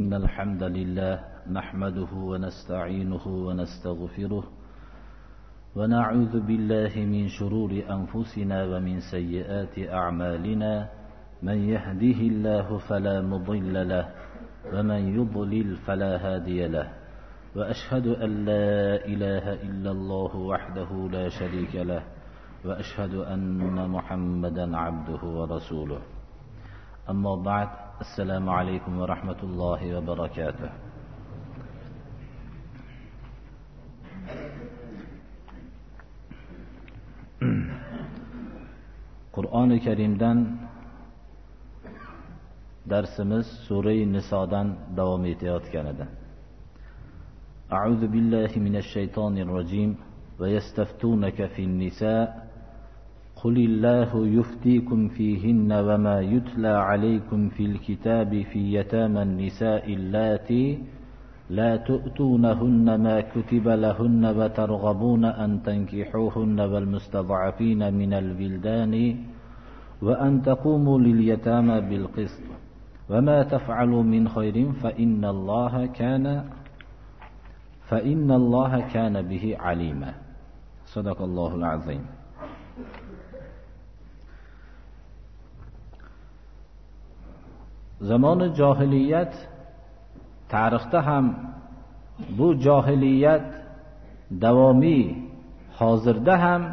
إن الحمد لله نحمده ونستعينه ونستغفره ونعوذ بالله من شرور أنفسنا ومن سيئات أعمالنا من يهده الله فلا مضل له ومن يضلل فلا هادي له وأشهد أن لا إله إلا الله وحده لا شريك له وأشهد أن محمدا عبده ورسوله أما بعد السلام عليكم ورحمة الله وبركاته. Qur'oni Karimdan darsimiz Sura-i Nisodan davom etayotgan edi. A'udhu billahi minash shaytonir rojim va yastaftunaka fin nisa qulillahu yuftikum fihinna wa ma yutla alaykum fil kitabi fi yataman nisa'i allati la tu'tunahunna ma kutiba lahunna wa targhabuna an tankihuhunna wal mustad'afina minal wildani wa an taqumu lil yatama bil qist wa ma taf'alu min khairin fa inna Allaha kana bihi alima. Sadaqallahul azim. Zamoni johiliyat tarixda ham bu johiliyat davomiy, hozirda ham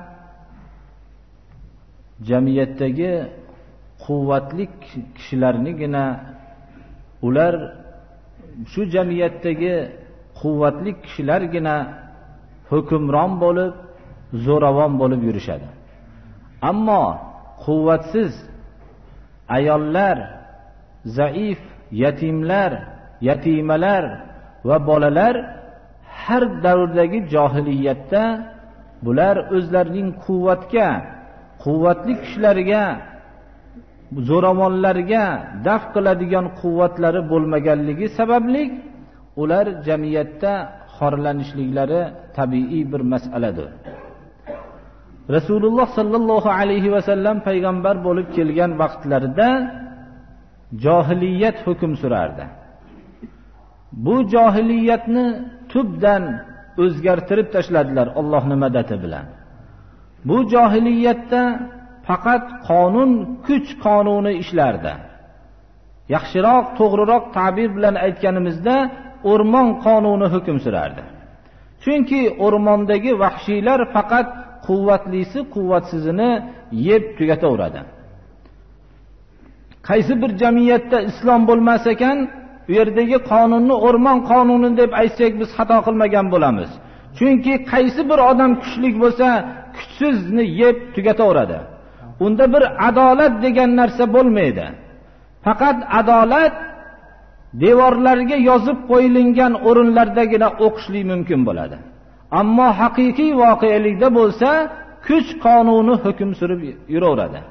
jamiyatdagi quvvatli kishilarnigina ular shu jamiyatdagi quvvatli kishilargina hukmron bo'lib, zo'ravon bo'lib yurishadi. Ammo quvvatsiz ayollar, zaif, yatimlar, yatimalar va bolalar har davrdagi johiliyatda bular o'zlarining quvvatli kishilarga, zo'ravonlarga daf qiladigan quvvatlari bo'lmaganligi sababli ular jamiyatda xorlanishliklari tabiiy bir masaladir. Rasululloh sallallohu alayhi va sallam payg'ambar bo'lib kelgan vaqtlarida johiliyat hukm surardi. Bu johiliyatni tubdan o'zgartirib tashladilar Allohning madadi bilan. Bu johiliyatda faqat qonun, kuch qonuni ishlardi. Yaxshiroq, to'g'riroq ta'bir bilan aytganimizda o'rmon qonuni hukm surardi. Chunki o'rmondagi vahshiylar faqat quvvatlisi quvvatsizini yeb tugataveradi. Qaysi bir jamiyatda islom bo'lmas ekan, u yerdagi qonunni o'rmon qonuni deb aytsak biz xato qilmagan bo'lamiz. Chunki qaysi bir odam kuchli bo'lsa, kuchsizni yeb tugataveradi. Unda bir adolat degan narsa bo'lmaydi. Faqat adolat devorlarga yozib qo'yilgan o'rinlardagina o'qishli mumkin bo'ladi. Ammo haqiqiy voqelikda bo'lsa, kuch qonuni hukm surib yuraveradi.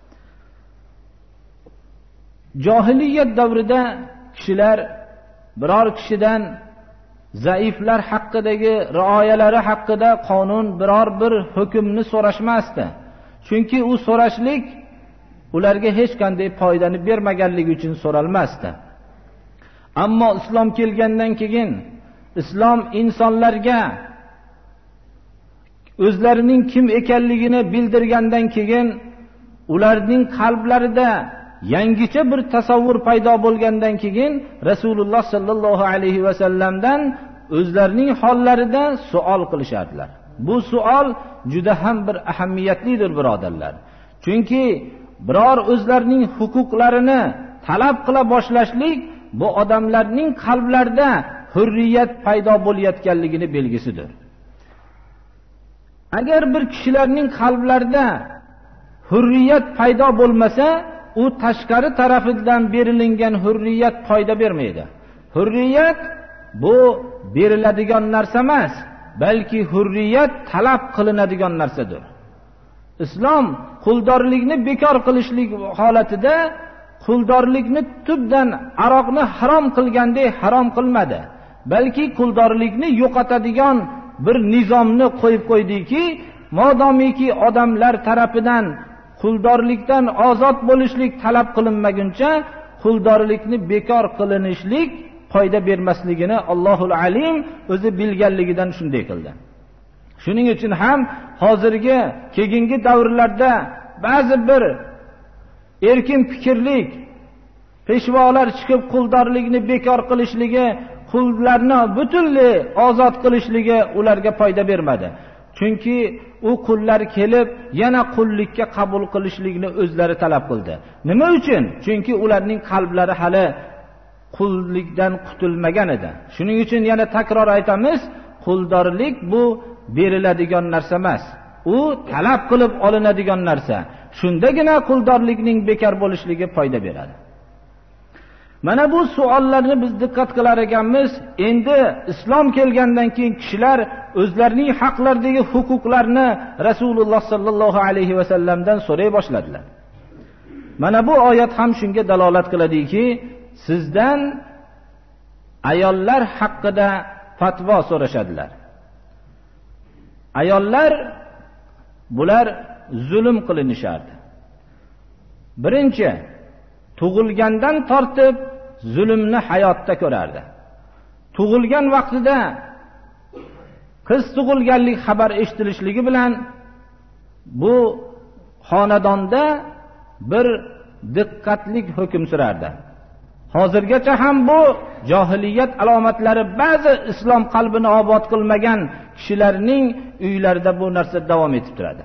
Johiliyat davrida kishilar biror kishidan zaiflar haqidagi rioyalari haqida qonun biror bir hukmni so'rashmasdi. Chunki u so'rashlik ularga hech qanday foydani bermaganligi uchun so'ralmasdi. Ammo islom kelgandan keyin islom insonlarga o'zlarining kim ekanligini bildirgandan keyin ularning qalblarida yangicha bir tasavvur paydo bo'lgandan keyin Rasululloh sallallohu alayhi va sallamdan o'zlarining hollarida savol qilishardilar. Bu savol juda ham bir ahamiyatlidir, birodarlar. Chunki biror o'zlarining huquqlarini talab qila boshlashlik bu odamlarning qalblarida hurriyat paydo bo'layotganligini belgisidir. Agar bir kishilarning qalblarida hurriyat paydo bo'lmasa, u tashqari tarafidan berilingan hurriyat foyda bermaydi. Hurriyat bu beriladigan narsa emas, balki hurriyat talab qilinadigan narsadir. Islom quldorlikni bekor qilishlik holatida quldorlikni tubdan aroqni harom qilgandek harom qilmadi. Balki quldorlikni yo'qotadigan bir nizomni qo'yib qo'ydiki, modomiki odamlar tarafidan quldorlikdan ozod bo'lishlik talab qilinmaguncha quldorlikni bekor qilinishlik foyda bermasligini Allohul Alim o'zi bilganligidan shunday qildi. Shuning uchun ham hozirgi keyingi davrlarda ba'zi bir erkin fikrlik peshvolar chiqib quldorlikni bekor qilishligi, qullarni butunlay ozod qilishligi ularga foyda bermadi. Chunki u qullar kelib yana qullikka qabul qilishlikni o'zlari talab qildi. Nima uchun? Chunki ularning qalblari hali qullikdan qutulmagan edi. Shuning uchun yana takror aytamiz, quldorlik bu beriladigan narsa emas. U talab qilib olinadigan narsa. Shundagina quldorlikning bekor bo'lishligi foyda beradi. Mana bu savollarni biz diqqat qilar ekanmiz. Endi islom kelgandan keyin kishilar o'zlarining haqlaridagi huquqlarni Rasululloh sallallohu alayhi va sallamdan so'ray boshladilar. Mana bu oyat ham shunga dalolat qiladiki, sizdan ayollar haqida fatvo so'rashadilar. Ayollar bular zulm qilinishardi. Birinchi, tug'ilgandan tortib zulmni hayotda ko'rardi. Tug'ilgan vaqtida qiz tug'ilganlik xabar eshitilishligi bilan bu xonadonda bir diqqatlik hukm surardi. Hozirgacha ham bu johiliyat alomatlari ba'zi islom qalbini obod qilmagan kishilarning uylarida bu narsa davom etib turadi.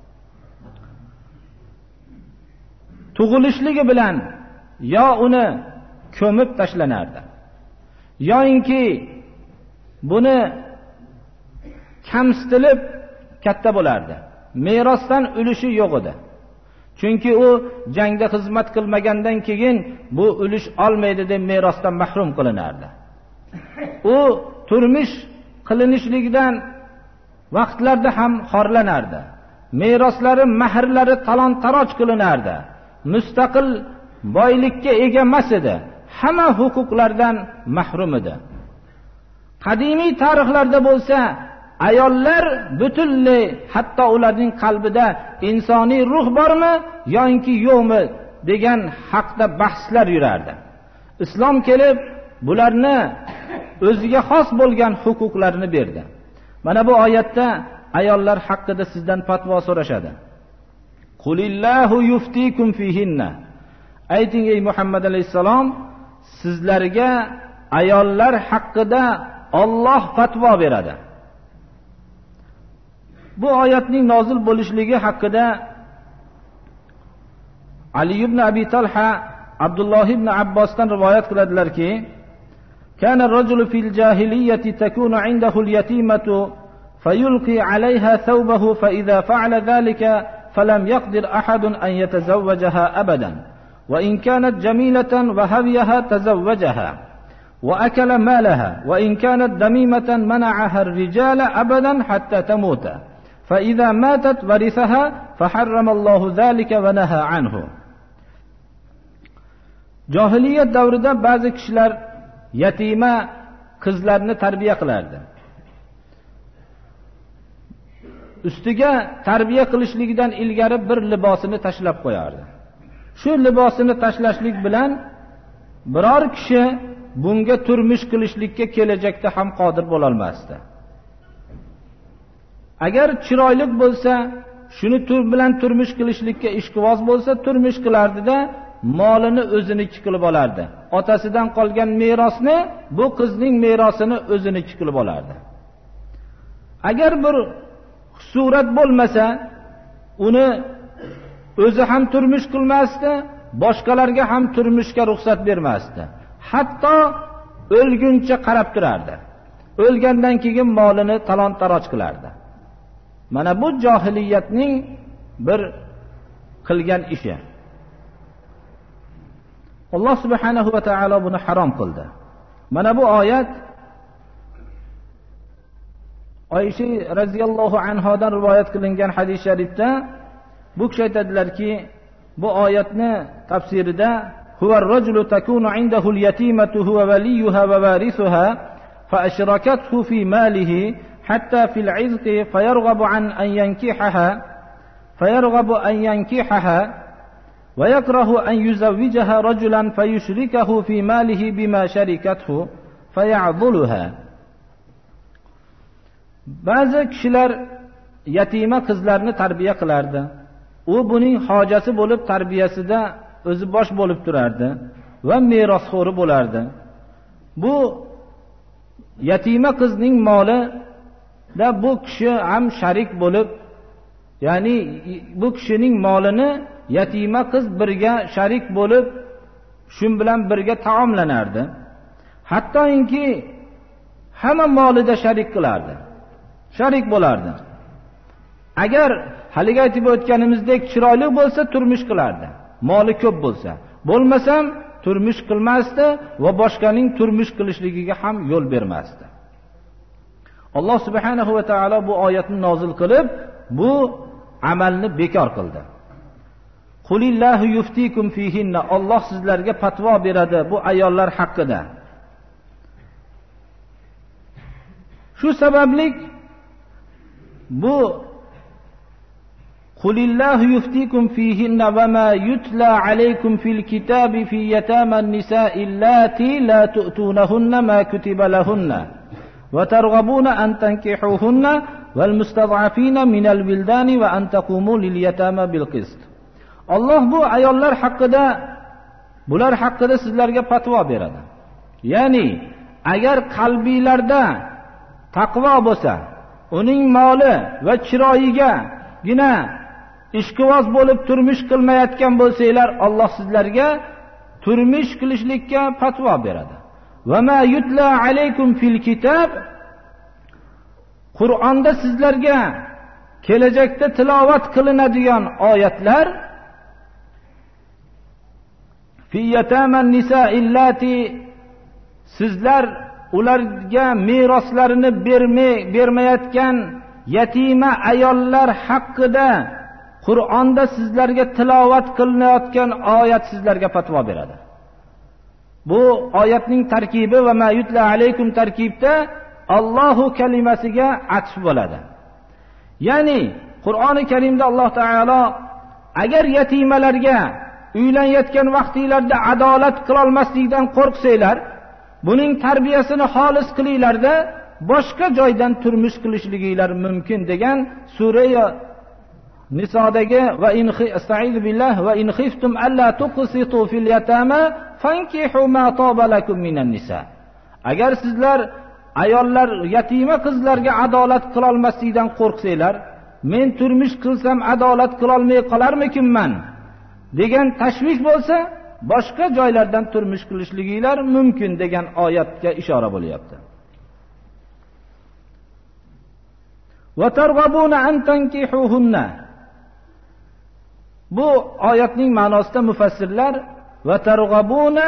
Tug'ilishligi bilan yo uni ko'mib tashlanardi, yoinki buni kamsitilib katta bo'lardi. Merosdan ulushi yo'q edi. Chunki u jangda xizmat qilmagandan keyin bu ulush olmaydi deb merosdan mahrum qilinardi. U turmush qilinishligidan vaqtlarda ham xorlanardi. Meroslari, mahrlari talon-taroj qilinardi. Mustaqil boylikka ega emas edi. Hamma huquqlardan mahrum edi. Qadimiy tarixlarda bo'lsa, ayollar butunlay, hatto ularning qalbida insoniy ruh bormi yoki yo'qmi degan haqda bahslar yurardi. Islom kelib bularni o'ziga xos bo'lgan huquqlarini berdi. Mana bu oyatda ayollar haqida sizdan fatvo so'rashadi. Qulillahu yuftikum fihinna. Ayting ey Muhammad alayhisalom, sizlarga ayollar haqida Alloh fatvo beradi. Bu oyatning nozil bo'lishligi haqida Ali ibn Abi Talha Abdulloh ibn Abbosdan rivoyat qiladilarki, kana ar-rajulu fil jahiliyyati takunu 'indahu al-yatimatu fayulqi 'alayha thawbahu fa idha fa'ala dhalika falam yaqdir ahadun an yatazawwajaha abadan wa in kanat jamilatan wa hawiyaha tazawwajaha wa akala malaha wa in kanat damimatan mana'aha ar-rijala abadan hatta tamuta فإذا ماتت ورثها فحرم الله ذلك ونهى عنه. Jahiliyat davrida ba'zi kishilar yatima qizlarni tarbiya qilardi. Ustiga tarbiya qilishligidan ilgari bir libosini tashlab qo'yardi. Shu libosini tashlashlik bilan biror kishi bunga turmush qilishlikka kelajakda ham qodir bo'la olmasdi. Agar chiroyli bo'lsa, shuni bilan turmush qilishlikka ishqivoz bo'lsa, turmush qilardi-da, molini o'ziniki qilib olardi. Otasidan qolgan merosni, bu qizning merosini o'ziniki qilib olardi. Agar bir surat bo'lmasa, uni o'zi ham turmush qilmasdi, boshqalarga ham turmushga ruxsat bermasdi. Hatto o'lguncha qarab turardi. O'lgandan keyin molini talon-taroj qilardi. Mana bu johiliyatning bir qilgan ishi. Alloh subhanahu va taolo buni harom qildi. Mana bu oyat Oysha radhiyallohu anhodan rivoyat qilingan hadis sharifda bu kishi aytadilarki, bu oyatni tafsirida huvar rajulu takunu indahu al-yatimatu huwa waliyuha wa warithuha fa ashrakathu fi malihi حتى في العزق فيرغب أن ينكحها ويكره أن يزوجها رجلا فيشركه في ماله بما شركته فيعضلها. Ba'zi kishilar yatima qizlarni tarbiya qilardi. U buning hojasi bo'lib tarbiyasida o'zi bosh bo'lib turardi va merosxo'ri bo'lardi. Bu yatima qizning moli da bu kishi ham sharik bo'lib, ya'ni bu kishining molini yatima qiz birga sharik bo'lib, shu bilan birga taomlanardi. Hattoki hamma molida sharik qilardi. Sharik bo'lardi. Agar haliga aytib o'tganimizdek chiroyli bo'lsa turmush qilardi. Moli ko'p bo'lsa, bo'lmasam turmush qilmasdi va boshqaning turmush qilishligiga ham yo'l bermasdi. Alloh subhanahu va taolo bu oyatni nozil qilib, bu amalni bekor qildi. Qulillahu yuftikum fihinna. Alloh sizlarga fatvo beradi bu ayollar haqida. Shu sababli bu Qulillahu yuftikum fihinna va ma yutla alaykum fil kitabi fi yatama an-nisa'i allati la tu'tunahunna ma kutiba lahunna wa targhabuna an tankihuhunna wal mustad'afina minal wildani wa an taqumu lil yatama bil qist. Alloh bu ayollar haqida, bular haqida sizlarga fatvo beradi. Ya'ni agar qalbinglarda taqvo bo'lsa, uning moli va chiroyiga gina ishqivoz bo'lib turmush qilmayotgan bo'lsanglar, Alloh sizlarga turmush qilishlikka fatvo beradi. Va ma yutla alaykum fil kitab, Qur'onda sizlarga kelajakda tilovat qilinadigan oyatlar fi yataman nisa'i allati, sizlar ularga meroslarini bermayotgan yatima ayollar haqida Qur'onda sizlarga tilovat qilinayotgan oyat sizlarga fatvo beradi. Bu oyatning tarkibi va ma yutla alaykum tarkibda Allohu kalimasiga atf bo'ladi. Ya'ni Qur'oni Karimda Alloh taolo agar yatimalarga uylanayotgan vaqtinglarda adolat qila olmaslikdan qo'rqsanglar, buning tarbiyasini xolis qilinglarda boshqa joydan turmush qilishliginglar mumkin degan sura Nisodagi va in astaizu billah va in khiftum alla tuqsitu fil yatama fankihu ma taba lakum minan nisa. Agar sizlar ayollar yatima qizlarga adolat qila olmaslikdan qo'rqsanglar, men turmush qilsam adolat qila olmay qolarmikinman degan tashvish bo'lsa, boshqa joylardan turmush qilishliginglar mumkin degan oyatga ishora bo'lyapti. Va targhabuna an tankihuhunna. Bu oyatning ma'nosida mufassirlar va targhabuna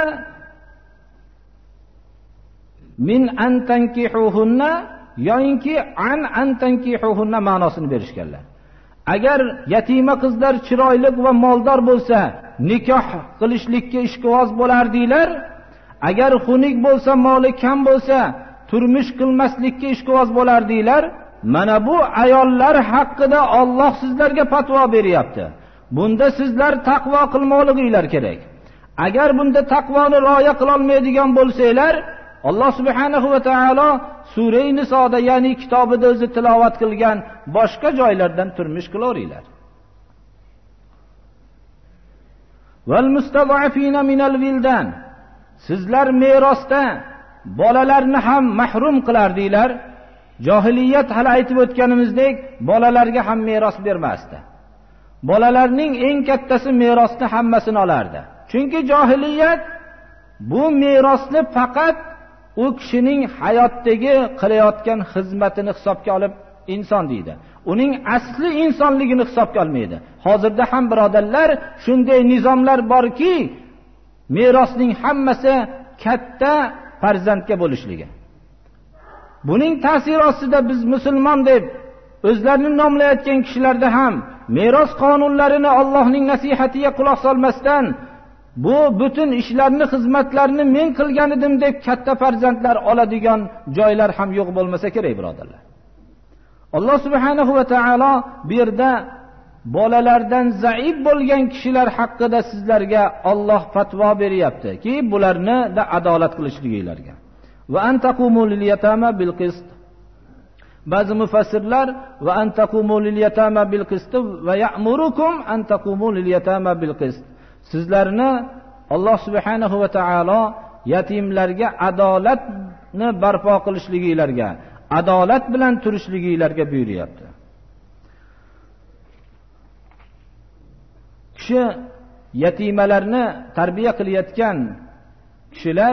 min an tankihuhunna yoinki an tankihuhunna ma'nosini berishganlar. Agar yatima qizlar chiroyli va moldor bo'lsa, nikoh qilishlikka ishqivoz bo'lardinglar. Agar xunuk bo'lsa, moli kam bo'lsa, turmush qilmaslikka ishqivoz bo'lardinglar. Mana bu ayollar haqida Alloh sizlarga fatvo beryapti. Bunda sizlar taqvo qilmoqliginglar kerak. Agar bunda taqvoni rioya qila olmaydigan bo'lsanglar, Alloh subhanahu va taolo sura Nisoda, ya'ni kitobida o'zi tilovat qilgan boshqa joylardan turmush qilaveringlar. Val mustad'afina minal wildan. Sizlar merosda bolalarni ham mahrum qilardinglar. Jahiliyat hali aytib o'tganimizdek, bolalarga ham meros bermasdi. Bolalarning eng kattasi merosni hammasini olardi. Chunki jahiliyat bu merosni faqat u kishining hayotdagi qilayotgan xizmatini hisobga olib inson deydi. Uning asli insonligini hisobga olmaydi. Hozirda ham birodarlar shunday nizomlar borki, merosning hammasi katta farzandga bo'lishligi. Buning ta'siri ostida biz musulmon deb o'zlarini nomlayotgan kishilarda ham meros qonunlarini Allohning nasihatiga quloq solmasdan bu butun ishlarni, xizmatlarni men qilgan edim deb katta farzandlar oladigan joylar ham yo'q bo'lmasa kerak birodarlar. Alloh subhanahu va taolo bu yerda bolalardan zaif bo'lgan kishilar haqida sizlarga Alloh fatvo beryapti-ki, bularni da adolat qilishliginglarga. Va antaqumu lil yatama bil qist. Ba'zi mufassirlar va antaqumu lil yatama bil qist va ya'murukum an taqumu lil yatama bil qist. Sizlarni Alloh subhanahu va taolo yatimlarga adolatni barpo qilishliginglarga, adolat bilan turishliginglarga buyuryapti. Kishi yatimalarni tarbiya qilayotgan kishilar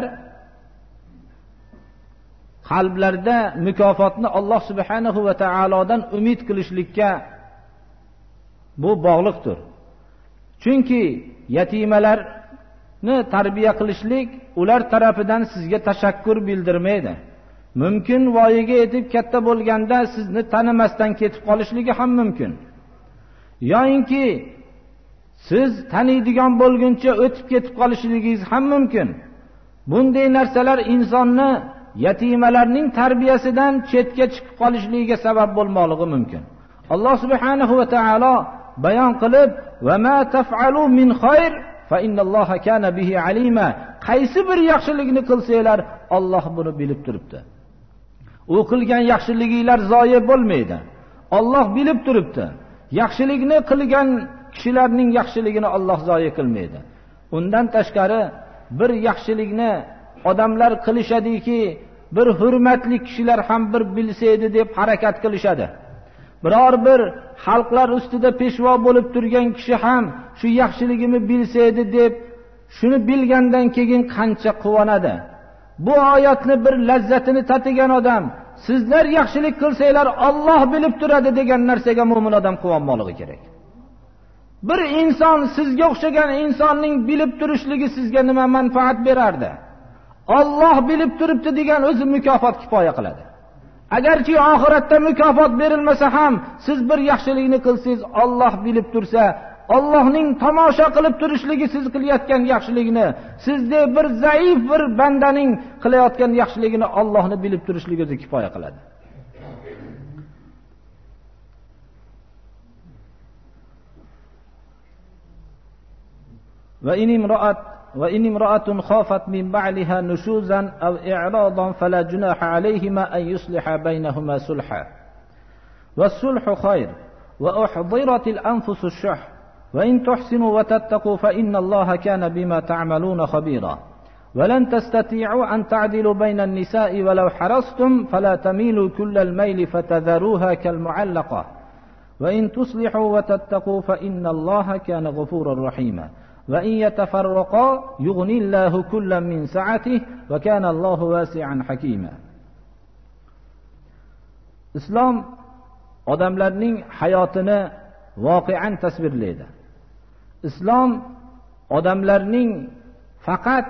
qalblarida mukofotni Alloh subhanahu va taolodan umid qilishlikka bu bog'liqdir. Chunki yatimalarni tarbiya qilishlik ular tarafidan sizga tashakkur bildirmaydi. Mumkin voyaga yetib katta bo'lganda sizni tanimasdan ketib qolishligi ham mumkin. Yo'inki siz taniydigan bo'lguncha o'tib ketib qolishligingiz ham mumkin. Bunday narsalar insonni yatimalarning tarbiyasidan chetga chiqib qolishligiga sabab bo'lmoqligi mumkin. Alloh subhanahu va taolo bayon qilib, "Va ma taf'alu min khayr fa innalloha kana bihi alima." Qaysi bir yaxshilikni qilsanglar, Alloh buni bilib turibdi. U qilgan yaxshiliginglar zoya bo'lmaydi. Alloh bilib turibdi. Yaxshilikni qilgan kishilarning yaxshiligini Alloh zoya qilmaydi. Undan tashqari bir yaxshilikni odamlar qilishadiki, bir hurmatli kishilar ham bir bilsaydi deb harakat qilishadi. Biror bir xalqlar ustida peshvo bo'lib turgan kishi ham shu yaxshiligini bilsaydi deb shuni bilgandan keyin qancha quvonadi. Bu oyatni bir lazzatini tatigan odam, sizlar yaxshilik qilsanglar Alloh bilib turadi degan narsaga mu'min odam quvonmoqligi kerak. Bir inson, sizga o'xshagan insonning bilib turishligi sizga nima manfaat berardi? Alloh bilib turibdi degan o'zi mukofot kifoya qiladi. Agarchi oxiratda mukofot berilmasa ham siz bir yaxshilikni qilsangiz, Alloh bilib tursa, Allohning tomosha qilib turishligi siz qilayotgan yaxshilikni, sizda bir zaif bir bandaning qilayotgan yaxshiligini Allohni bilib turishligi o'zi kifoya qiladi. وإن امرأة خافت من بعلها نشوزا أو إعراضا فلا جناح عليهما أن يصلح بينهما صلحا والصلح خير وأحضرت الأنفس الشح وإن تحسنوا وتتقوا فإن الله كان بما تعملون خبيرا ولن تستطيعوا أن تعدلوا بين النساء ولو حرصتم فلا تميلوا كل الميل فتذروها كالمعلقة وإن تصلحوا وتتقوا فإن الله كان غفورا رحيما وَإِنْ يَتَفَرَّقَا يُغْنِي اللَّهُ كُلًّا مِنْ سَعَتِهِ وَكَانَ اللَّهُ وَاسِعًا حَكِيمًا. Islom odamlarning hayotini voqean tasvirlaydi. Islom odamlarning faqat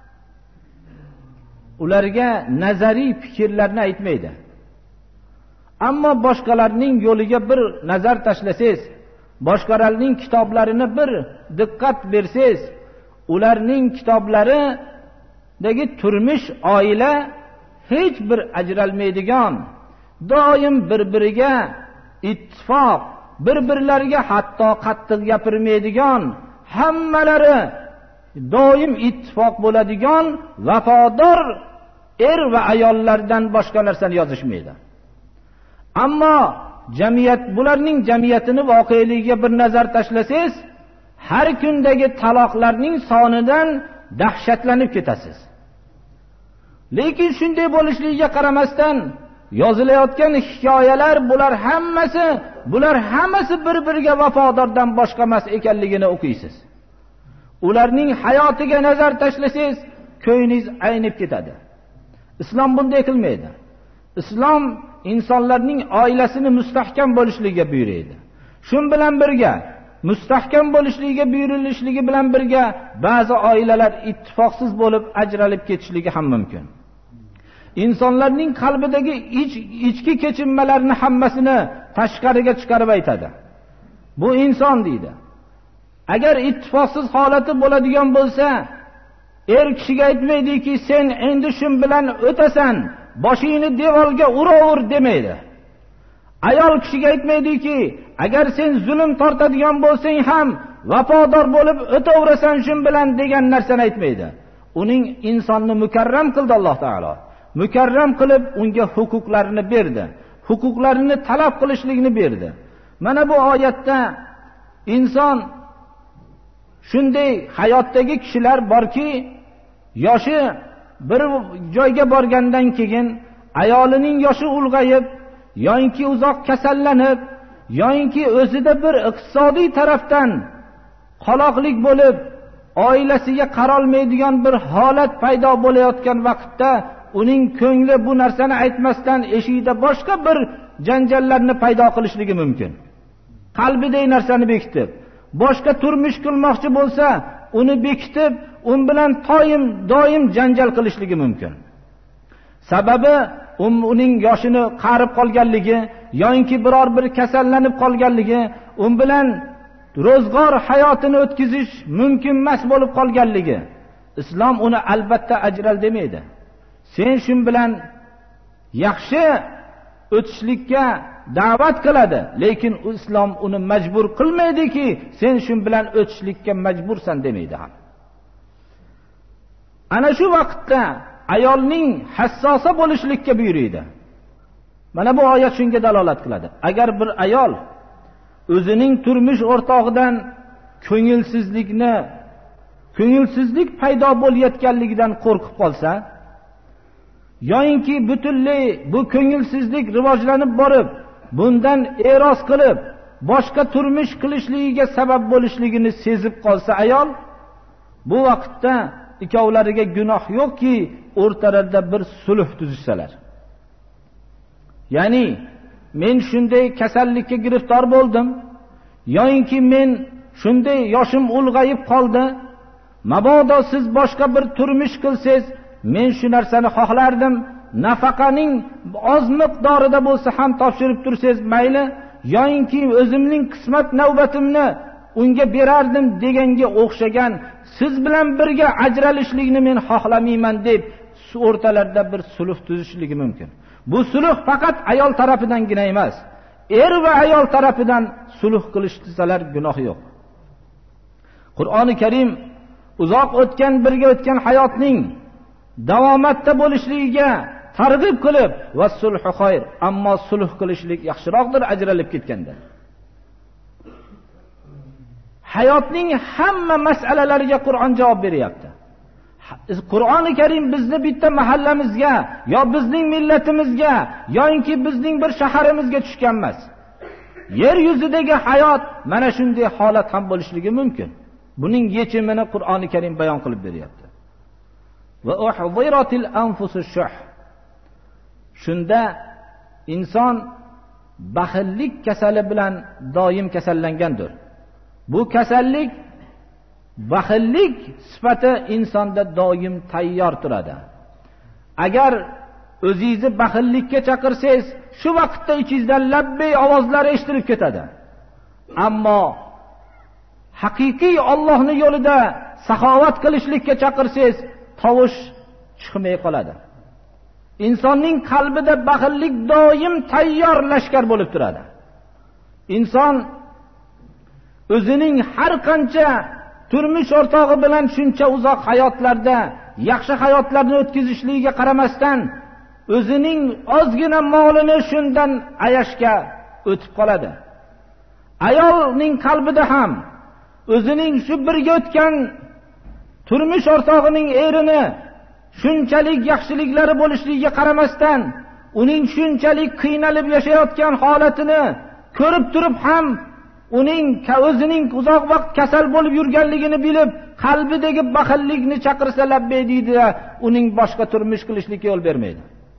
ularga nazariy fikrlarni aytmaydi. Ammo boshqalarning yo'liga bir nazar tashlasangiz, boshqalarning kitoblarini bir diqqat bersangiz, ularning kitoblaridagi turmush, oila hech bir ajralmaydigan, doim bir-biriga ittifoq, bir-birlariga hatto qattiq gapirmaydigan, hammalari doim ittifoq bo'ladigan vafodor er va ayollardan boshqa narsani yozishmaydi. Ammo bularning jamiyatini voqealigiga bir nazar tashlasangiz, har kundagi taloqlarning sonidan dahshatlanib ketasiz. Lekin shunday bo'lishligiga qaramasdan yozilayotgan hikoyalar bular hammasi bir-biriga vafodordan boshqa emas ekanligini o'qiysiz. Ularning hayotiga nazar tashlasangiz, ko'nglingiz aynib ketadi. Islom bunday qilmaydi. Islom insonlarning oilasini mustahkam bo'lishligiga buyuradi. Shun bilan birga, mustahkam bo'lishligiga buyurilishligi bilan birga, ba'zi oilalar ittifoqsiz bo'lib ajralib ketishligi ham mumkin. Insonlarning qalbidagi ichki kechinmalarni hammasini tashqariga chiqarib aytadi. Bu inson deydi. Agar ittifoqsiz holati bo'ladigan bo'lsa, er kishiga aytmaydiki, sen endi shun bilan o'tasan, boshingni devorga uraver demaydi. Ayol kishiga aytmaydiki, agar sen zulm tortadigan bo'lsang ham vafodor bo'lib o'taverasan shun bilan degan narsani aytmaydi. Uning insonni mukarram qildi Alloh taolo. Mukarram qilib unga huquqlarini berdi. Huquqlarini talab qilishlikni berdi. Mana bu oyatda inson shunday hayotdagi kishilar borki, yoshi bir joyga borgandan keyin ayolining yoshi ulg'ayib, yoki uzoq kasallanib, yoki o'zida bir iqtisodiy tarafdan qoloqlik bo'lib, oilasiga qarolmaydigan bir holat paydo bo'layotgan vaqtda uning ko'ngli bu narsani aytmasdan eshikda boshqa bir janjallarni paydo qilishligi mumkin. Qalbidagi narsani bekitib, boshqa turmush qilmoqchi bo'lsa, uni bekitib, un bilan doim janjal qilishligi mumkin. Sababi uning yoshini qarib qolganligi yoki biror bir kasallanib qolganligi, un bilan ro'zg'or hayotini o'tkazish mumkin emas bo'lib qolganligi. Islom uni albatta ajral demaydi. Sen shun bilan yaxshi o'tishlikka da'vat qiladi, lekin islom uni majbur qilmaydiki, sen shun bilan o'tishlikka majbursan demaydi ham. Ana shu vaqtda ayolning hassosa bo'lishlikka buyuradi. Mana bu oyat shunga dalolat qiladi. Agar bir ayol o'zining turmush o'rtog'idan ko'ngilsizlik paydo bo'layotganligidan qo'rqib qolsa, yoyinki butunlay bu ko'ngilsizlik rivojlanib borib, bundan e'roz qilib, boshqa turmush qilishligiga sabab bo'lishligini sezib qolsa ayol, bu vaqtda ikkovlariga gunoh yo'qki, o'rtalarida bir sulh tuzishsalar. Ya'ni men shunday kasallikka giriftor bo'ldim, yoyinki men shunday yoshim ulg'ayib qoldi, mabodo siz boshqa bir turmush qilsangiz, men shu narsani xohlardim, nafaqaning oz miqdorida bo'lsa ham topshirib tursangiz mayli, yoyinki o'zimning qismat navbatimni unga berardim deganga o'xshagan, siz bilan birga ajralishlikni men xohlamayman deb o'rtalarida bir sulh tuzishligi mumkin. Bu sulh faqat ayol tarafidangina emas, er va ayol tarafidan sulh qilishsalar gunoh yo'q. Qur'oni Karim uzoq birga o'tgan hayotning davomatda bo'lishligiga targ'ib qilib, va sulhu xayr, ammo sulh qilishlik yaxshiroqdir ajralib ketganda. Hayotning hamma masalalariga Qur'on javob beryapti. Qur'oni Karim bizni bitta mahallamizga, yo bizning millatimizga, yoki bizning bir shaharimizga tushgan emas. Yer yuzidagi hayot mana shunday holat ham bo'lishligi mumkin. Buning yechimini Qur'oni Karim bayon qilib beryapti. Va uhdiratil anfusush shuh. Shunda inson baxillik kasali bilan doim kasallangandir. Bu kasallik, baxillik sifati insonda doim tayyor turadi. Agar o'zingizni baxillikka chaqirsangiz, shu vaqtda ichingizdan labbay ovozlar eshitilib ketadi. Ammo haqiqiy Allohning yo'lida saxovat qilishlikka chaqirsangiz, tovush chiqmay qoladi. Insonning qalbida baxillik doim tayyor lashkar bo'lib turadi. Inson o'zining har qancha turmush o'rtog'i bilan shuncha uzoq hayotlarda yaxshi hayotlarni o'tkazishligiga qaramasdan, o'zining ozgina molini shundan ayashga o'tib qoladi. Ayolning qalbida ham o'zining shu birga o'tgan turmush o'rtog'ining erini shunchalik yaxshiliklari bo'lishligiga qaramasdan, uning shunchalik qiynalib yashayotgan holatini ko'rib turib ham, uning o'zining uzoq vaqt kasal bo'lib yurganligini bilib, qalbidagi baxillikni chaqirsa labbay deydi, uning boshqa turmush qilishlikka yo'l bermaydi.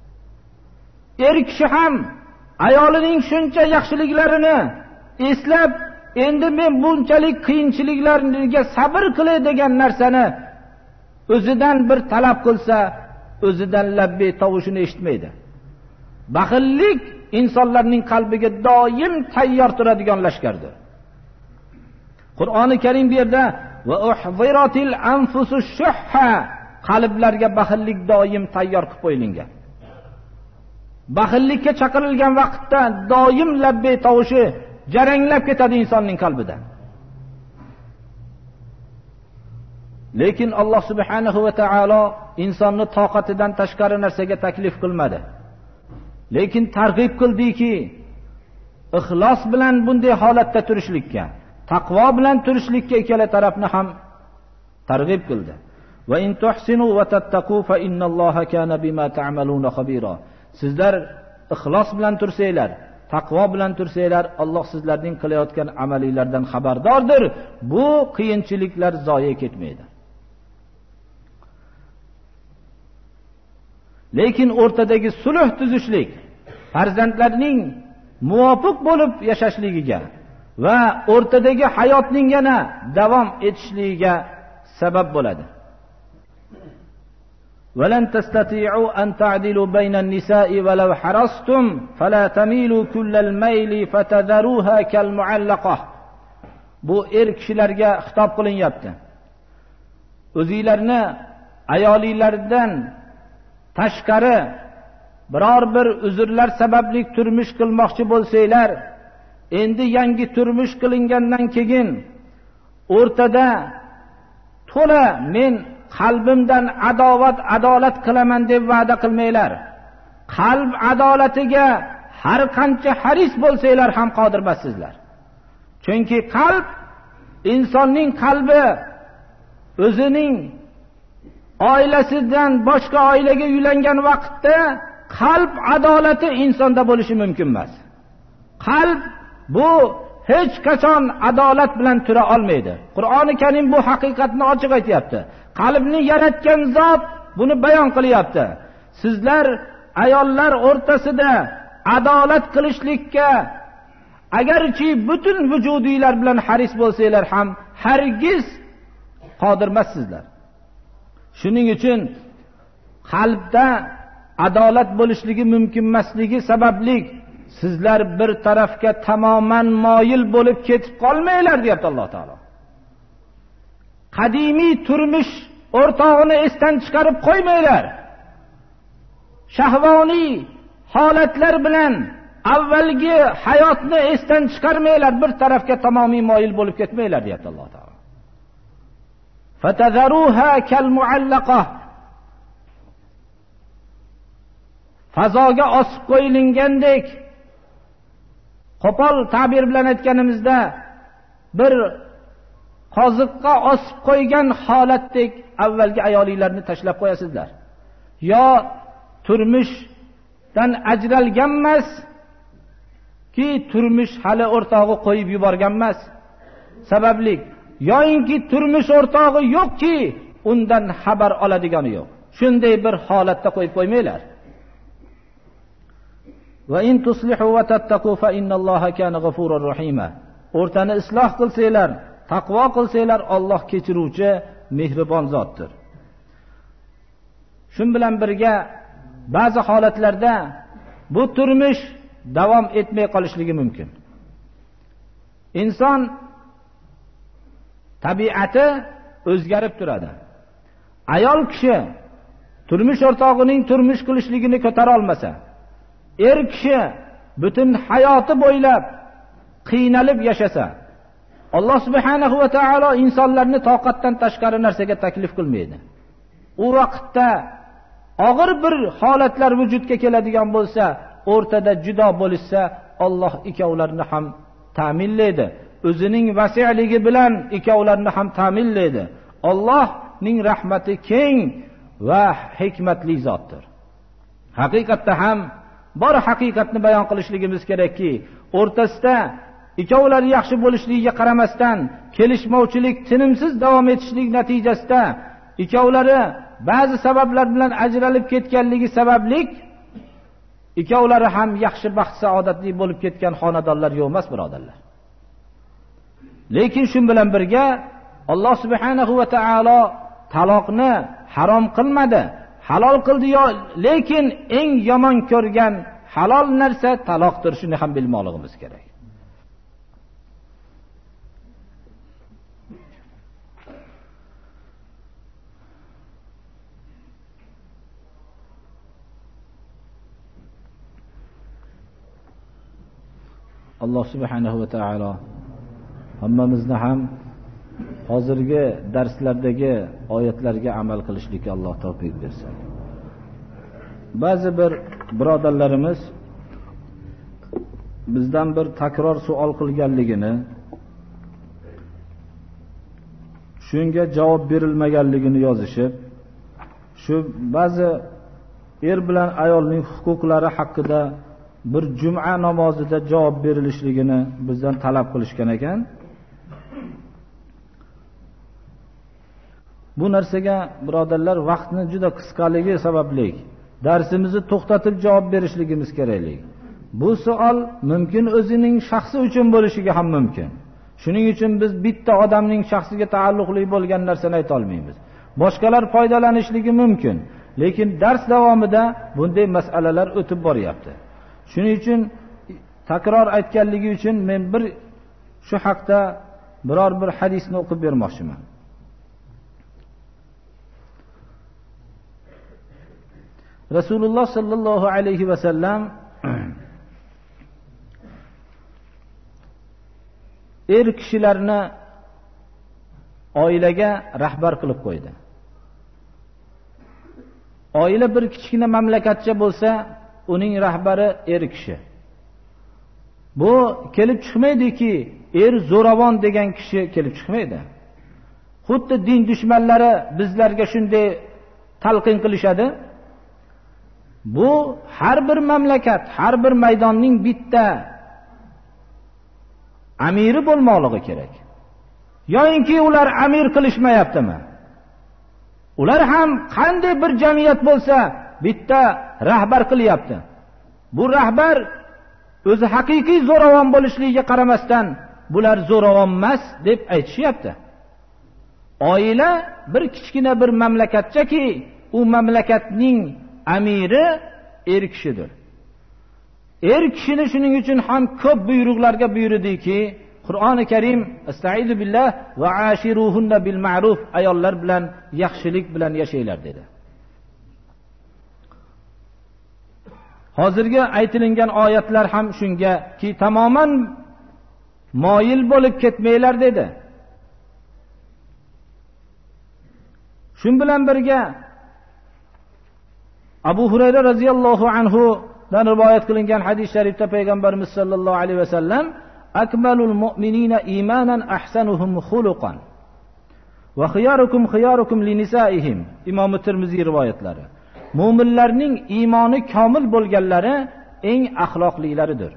Er kishi ham ayolining shuncha yaxshiliklarini eslab, endi men bunchalik qiyinchiliklarga sabr qilay degan narsani o'zidan bir talab qilsa, o'zidan labbay tovushini eshitmaydi. Baxillik insonlarning qalbiga doim tayyor turadigan lashkardir. Qur'oni Karim bu yerda va uhdiratil anfusush shuhha, qalblarga baxillik doim tayyor qilib qo'yilgan. baxillikka chaqirilgan vaqtda doim labbay tovushi jaranglab ketadi insonning qalbida. Lekin Alloh subhanahu va taolo insonni toqatidan tashqari narsaga taklif qilmadi. Lekin targ'ib qildiki, ixlos bilan bunday holatda turishlikka, taqvo bilan turishlikka ikkala tarafni ham targ'ib qildi. Va in tuhsinu va tattaqu fa innalloha kana bima ta'maluna xabira. Sizlar ixlos bilan tursanglar, taqvo bilan tursanglar, Alloh sizlarning qilayotgan amalinglardan xabardordir. Bu qiyinchiliklar zoya ketmaydi. Lekin o'rtadagi sulh tuzishlik, farzandlarning muvofiq bo'lib yashashligiga va o'rtadagi hayotning yana davom etishligiga sabab bo'ladi. وَلَنْ تَسْتَطِيعُوا أَنْ تَعْدِلُوا بَيْنَ النِّسَاءِ وَلَوْ حَرَصْتُمْ فَلَا تَمِيلُوا كُلَّ الْمَيْلِ فَتَذَرُوهَا كَالْمُعَلَّقَةِ. Bu kishilarga xitob qilinyapti. O'zingizlarni ayolinglardan tashqari biror bir uzrlar sababli turmush qilmoqchi bo'lsanglar, endi yangi turmush qilingandan keyin o'rtada to'la men qalbimdan adolat qilaman deb va'da qilmanglar. Qalb adolatiga har qancha haris bo'lsanglar ham qodir emassizlar. Chunki qalb, insonning qalbi o'zining oilasidan boshqa oilaga uylangan vaqtda qalb adolati insonda bo'lishi mumkin emas. Qalb bu hech qachon adolat bilan tura olmaydi. Qur'oni Karim bu haqiqatni ochiq aytayapti. Qalbni yaratgan zot buni bayon qilyapti. Sizlar ayollar o'rtasida adolat qilishlikka agarchi butun vujudinglar bilan haris bo'lsanglar ham hargiz qodir emassizlar. Shuning uchun qalbda adolat bo'lishligi mumkin emasligi sababli sizlar bir tarafga tamoman moyil bo'lib ketib qolmanglar, deyapti Alloh taolo. Qadimiy turmush o'rtog'ini esdan chiqarib qo'ymanglar. Shahvoniy holatlar bilan avvalgi hayotni esdan chiqarmanglar, bir tarafga tamomiy moyil bo'lib ketmanglar, deyapti Alloh taolo. Fatadharuha kalmuallaqah. Fazoga osib qo'yilgandek, qo'pol ta'bir bilan aytganimizda bir qoziqqa osib qo'ygan holatdek avvalgi ayolinglarni tashlab qo'yasizlar. Yo turmushdan ajralgan emas ki turmush hali o'rtog'i qo'yib yuborgan emas sababli, yoinki turmush o'rtog'i yo'qki undan xabar oladigani yo'q. Shunday bir holatda qo'yib qo'ymanglar. Va in tuslihu va tattaqu fa innalloha kana g'afurur rahima. O'rtani isloh qilsanglar, taqvo qilsanglar, Alloh kechiruvchi, mehribon zotdir. Shun bilan birga ba'zi holatlarda bu turmush davom etmay qolishligi mumkin. Inson tabiati o'zgarib turadi. Ayol kishi turmush o'rtog'ining turmush qilishligini ko'tara olmasa, er kishi butun hayoti bo'ylab qiynalib yashasa, Alloh subhanahu va taolo insonlarni toqatdan tashqari narsaga taklif qilmaydi. U vaqtda og'ir bir holatlar vujudga keladigan bo'lsa, o'rtada judo bo'lishsa, Alloh ikkovlarini ham ta'minlaydi. O'zining vasi'ligi bilan ikkovlarini ham ta'minlaydi. Allohning rahmati keng va hikmatli zotdir. Haqiqatda ham bor haqiqatni bayon qilishligimiz kerakki, o'rtasida ikkovlari yaxshi bo'lishligiga qaramasdan kelishmovchilik tinimsiz davom etishlik natijasida ikkovlari ba'zi sabablar bilan ajralib ketganligi sababli ikkovlari ham yaxshi baxt saodatli bo'lib ketgan xonadonlar yo'q emas, birodarlar. Lekin shun bilan birga Alloh subhanahu va taolo taloqni harom qilmadi, halol qildi. Lekin eng yomon ko'rgan halol narsa taloqdir. Shuni ham bilmoqligimiz kerak. Alloh subhanahu va taolo hammamizni ham hozirgi darslardagi oyatlarga amal qilishlikka Alloh tavfiq bersin. Ba'zi bir birodarlarimiz bizdan bir takror savol qilganligini, shunga javob berilmaganligini yozishib, shu ba'zi er bilan ayolning huquqlari haqida bir juma namozida javob berilishligini bizdan talab qilishgan ekan. Bu narsaga birodarlar vaqtni juda qisqaligi sababli darsimizni to'xtatib javob berishligimiz kerak. Bu savol mumkin o'zining shaxsi uchun bo'lishiga ham mumkin. Shuning uchun biz bitta odamning shaxsiga taalluqli bo'lgan narsani ayta olmaymiz. Boshqalar foydalanishligi mumkin, lekin dars davomida bunday masalalar o'tib boryapti. Shuning uchun takror aytganligi uchun men bir shu haqda biror bir hadisni o'qib bermoqchiman. Rasululloh sallallohu alayhi va sallam er kishilarni oilaga rahbar qilib qo'ydi. Oila bir kichkina mamlakatcha bo'lsa, uning rahbari er kishi. Bu kelib chiqmaydiki, er zo'ravon degan kishi kelib chiqmaydi. Xuddi din dushmanlari bizlarga shunday talqin qilishadi. Bu har bir mamlakat, har bir maydonning bitta amiri bo'lmoqligi kerak. Yo'inki ular amir qilishmayaptimi? Ular ham qanday bir jamiyat bo'lsa, bitta rahbar qilyapti. Bu rahbar o'zi haqiqiy zo'ravon bo'lishligiga qaramasdan, bular zo'ravon emas deb aytishyapti. Oila bir kichkina bir mamlakatchaki, u mamlakatning amiri er kishidir. Er kishini shuning uchun ham ko'p buyruqlarga buyurdiki, Qur'oni Karim Estaizu billah va ashiruhunna bil ma'ruf, ayollar bilan yaxshilik bilan yashanglar dedi. Hozirgi aytilingan oyatlar ham shunga ki tamoman moyil bo'lib ketmanglar dedi. Shun bilan birga Abu Hurayra radhiyallohu anhu dan rivoyat qilingan hadis sharifda payg'ambarimiz sollallohu alayhi vasallam akmalul mu'minina imanan ahsanuhum xuluqan va khiyarukum linisaihim, Imom Tirmiziy rivoyatlari. Mu'minlarning iymoni komil bo'lganlari eng axloqlilaridir.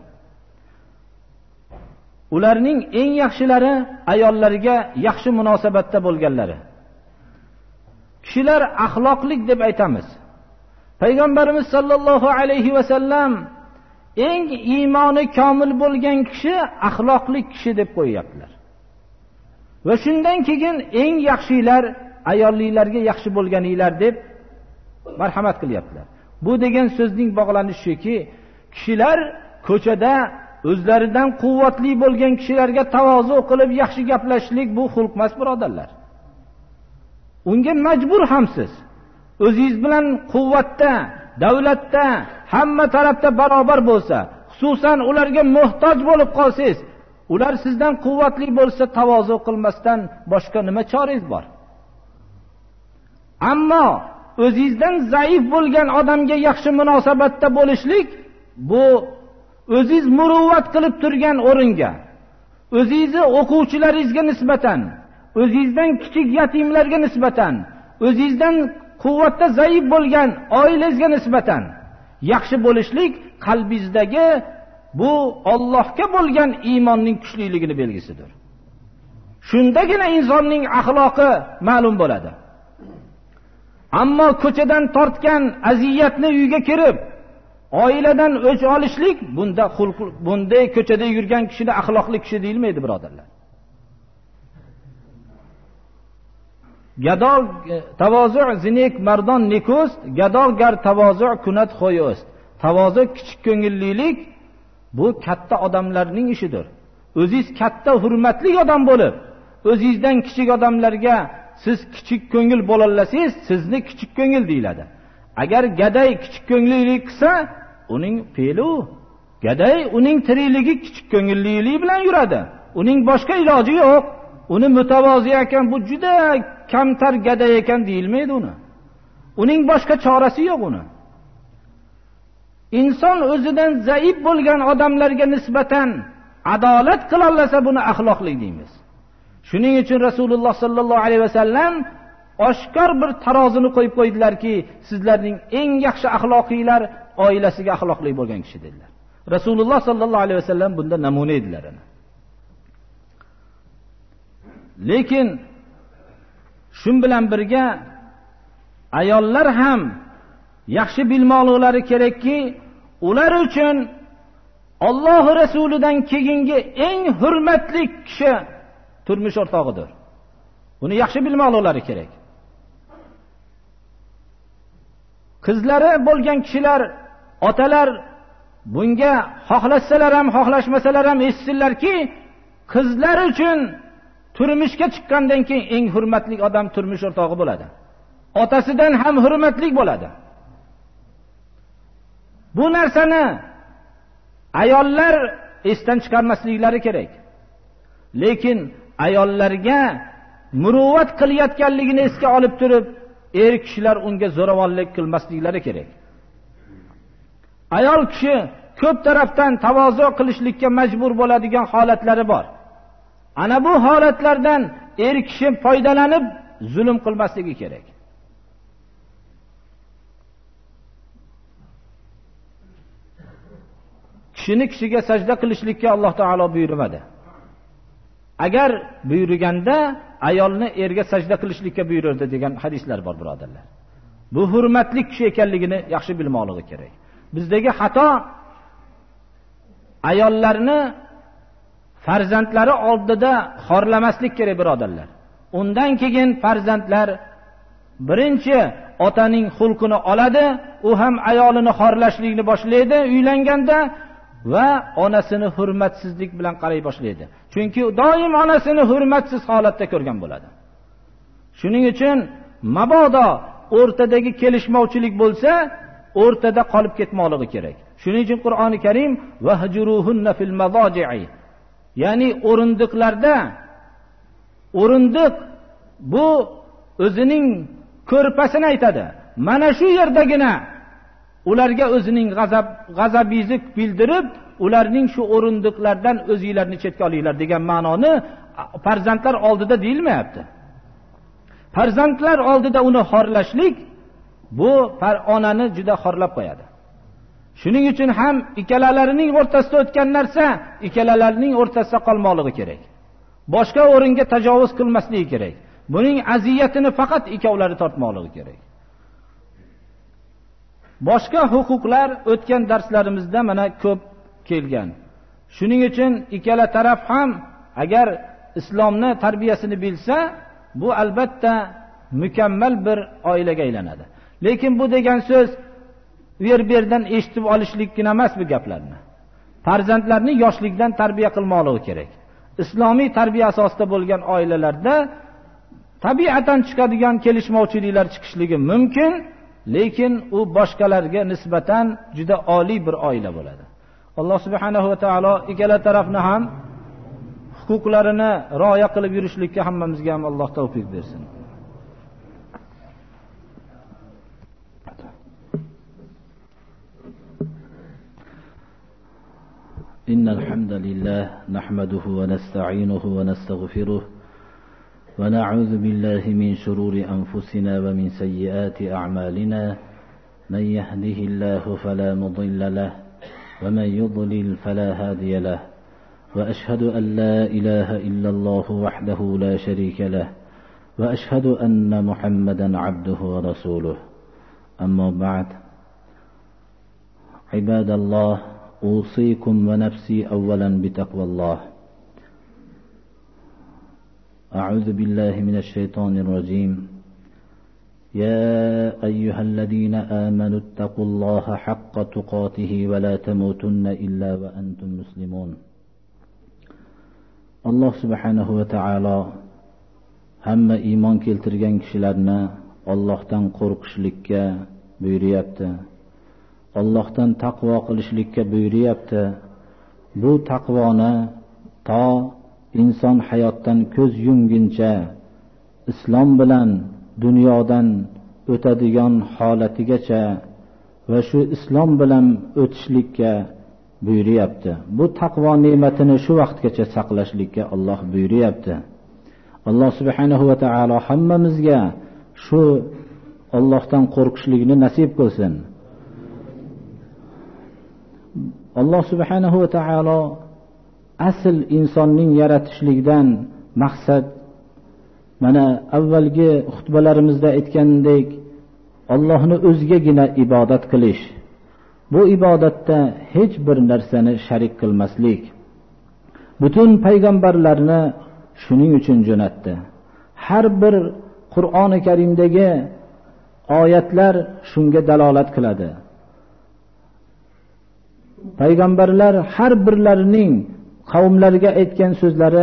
Ularning eng yaxshilari ayollariga yaxshi munosabatda bo'lganlari. Kishilar axloqlik deb aytamiz. Payg'ambarimiz sollallohu alayhi va sallam eng iymoni komil bo'lgan kishi axloqli kishi deb qo'yyaptilar. Va shundan keyin eng yaxshilar ayollarga yaxshi bo'lganinglar deb marhamat qilyaptilar. Bu degan so'zning bog'lanishi shuki, kishilar ko'chada o'zlaridan quvvatli bo'lgan kishilarga tavozu qilib yaxshi gaplashishlik bu xulq emas, birodarlar. Unga majbur hamsiz. O'zingiz bilan quvvatda, davlatda, hamma tarafda barobar bo'lsa, xususan ularga muhtoj bo'lib qolsangiz, ular sizdan quvvatli bo'lsa tavozu qilmasdan boshqa nima chorangiz bor? Ammo o'zingizdan zaif bo'lgan odamga yaxshi munosabatda bo'lishlik, bu o'zingiz muruvvat qilib turgan o'ringa, o'zingizni o'quvchilaringizga nisbatan, o'zingizdan kichik yatimlarga nisbatan, o'zingizdan quvvatda zaif bo'lgan oilangizga nisbatan yaxshi bo'lishlik qalbingizdagi bu Allohga bo'lgan iymonning kuchliligini belgisidir. Shundagina insonning axloqi ma'lum bo'ladi. Ammo ko'chadan tortgan aziyatni uyga kirib, oiladan o'ch olishlik, bunday ko'chada yurgan kishini axloqli kishi deyilmaydi, birodarlar. Gadol tavozu zinek mardon nekost, gadol gar tavozu kunat xo'yost. Tavozu kichik ko'ngillilik bu katta odamlarning ishidir. O'zingiz katta hurmatli odam bo'lib, o'zingizdan kichik odamlarga siz kichik ko'ngil bo'lolsangiz, sizni kichik ko'ngil deyiladi. Agar gaday kichik ko'ngillik qilsa, uning fe'li Gaday uning tirikligi kichik ko'ngillilik bilan yuradi. Uning boshqa iloji yo'q. Uni mutavozi ekan, bu juda kamtar gaday ekan deyilmaydi uni. Uning boshqa chorasi yo'q uni. Inson o'zidan zaif bo'lgan odamlarga nisbatan adolat qila olsa buni axloqli deymiz. Shuning uchun Rasululloh sallallohu alayhi vasallam oshkor bir tarozini qo'yib qo'ydilarki, sizlarning eng yaxshi axloqiylar oilasiga axloqli bo'lgan kishi dedilar. Rasululloh sallallohu alayhi vasallam bunda namuna edilar. Lekin shun bilan birga ayollar ham yaxshi bilmoqlari kerakki, ular uchun Alloh Rasulidan keyingi eng hurmatli kishi turmush o'rtog'idir. Buni yaxshi bilmoqlari kerak. Qizlari bo'lgan kishilar, otalar bunga xohlasalar ham, xohlashmasalar ham eshitsinlarki, qizlar uchun turmushga chiqqandan keyin eng hurmatli odam turmush o'rtog'i bo'ladi. Otasidan ham hurmatli bo'ladi. Bu narsani ayollar esdan chiqarmasliklari kerak. Lekin ayollarga muruvvat qilayotganligini esga olib turib, kishilar unga zo'ravonlik qilmasliklari kerak. Ayol kishi ko'p tarafdan tavozu qilishlikka majbur bo'ladigan holatlari bor. Ana bu holatlardan kishi foydalanib zulm qilmasligi kerak. Kishini kishiga sajda qilishlikka Alloh taolo buyurmadi. Agar buyurganda ayolni erga sajda qilishlikka buyurdi degan hadislar bor, birodarlar. Bu hurmatli kishi ekanligini yaxshi bilmoqligi kerak. Bizdagi xato ayollarni farzandlari oldida xorlamaslik kerak, birodarlar. Undan keyin farzandlar birinchi otaning xulqini oladi, u ham ayolini xorlashlikni boshlaydi uylanganda va onasini hurmatsizlik bilan qaray boshlaydi. Chunki doim onasini hurmatsiz holatda ko'rgan bo'ladi. Shuning uchun mabodo o'rtadagi kelishmovchilik bo'lsa, o'rtada qolib ketmoqligi kerak. Shuning uchun Qur'oni Karim vahjuruhunna fil mazaji'i, ya'ni o'rindiqlarda, o'rindiq bu o'zining ko'rpasini aytadi. Mana shu yerdagina ularga o'zining g'azabingizni bildirib, ularning shu o'rindiqlardan o'zingizlarni chetga olinglar degan ma'noni farzandlar oldida deyilmayapti. Farzandlar oldida uni xorlashlik bu onani juda xorlab qo'yadi. Shuning uchun ham ikkalalarining o'rtasida o'tgan narsa ikkalalarining o'rtasida qolmoqligi kerak. Boshqa o'ringa tajovuz qilmasligi kerak. Buning aziyatini faqat ikkovlari tortmoqligi kerak. Boshqa huquqlar o'tgan darslarimizda mana ko'p kelgan. Shuning uchun ikkala taraf ham agar islomni tarbiyasini bilsa, bu albatta mukammal bir oilaga aylanadi. Lekin bu degan so'z u-yerdan eshitib olishlikgina emas bu gaplarni. Farzandlarni yoshlikdan tarbiya qilmoqligi kerak. Islomiy tarbiya asosida bo'lgan oilalarda tabiatan chiqadigan kelishmovchiliklar chiqishligi mumkin, lekin u boshqalarga nisbatan juda oliy bir oila bo'ladi. Alloh subhanahu va taolo ikkala tarafni ham huquqlarini rioya qilib yurishlikka hammamizga ham Alloh tavfiq bersin. Innal hamdalillah nahmaduhu va nasta'inuhu va nastaghfiruh wa na'udzu billahi min shururi anfusina wa min sayyiati a'malina. Man yahdihillahu fala mudilla lahu wa man yudlil fala hadiya lahu. وأشهد أن لا إله إلا الله وحده لا شريك له وأشهد أن محمدا عبده ورسوله. أما بعد، عباد الله، أوصيكم ونفسي أولا بتقوى الله. أعوذ بالله من الشيطان الرجيم. يا أيها الذين آمنوا اتقوا الله حق تقاته ولا تموتن إلا وأنتم مسلمون. Alloh subhanahu va taolo hamma iymon keltirgan kishilarni Allohdan qo'rqishlikka buyuryapti. Allohdan taqvo qilishlikka buyuryapti. Bu taqvoni to inson hayotdan ko'z yumguncha islom bilan dunyodan o'tadigan holatigacha va shu islom bilan o'tishlikka buyuryapti. Bu taqvo ne'matini shu vaqtgacha saqlashlikka Alloh buyuryapti. Alloh subhanahu va taolo hammamizga shu Allohdan qo'rqishlikni nasib qilsin. Alloh subhanahu va taolo asl insonning yaratishlikdan maqsad, mana avvalgi xutbalarimizda aytgandek, Allohni o'zigagina ibodat qilish. Bu ibodatda hech bir narsani sharik qilmaslik. Butun payg'ambarlarni shuning uchun jo'natdi. Har bir Qur'oni Karimdagi oyatlar shunga dalolat qiladi. Payg'ambarlar har birlarining qavmlariga aytgan so'zlari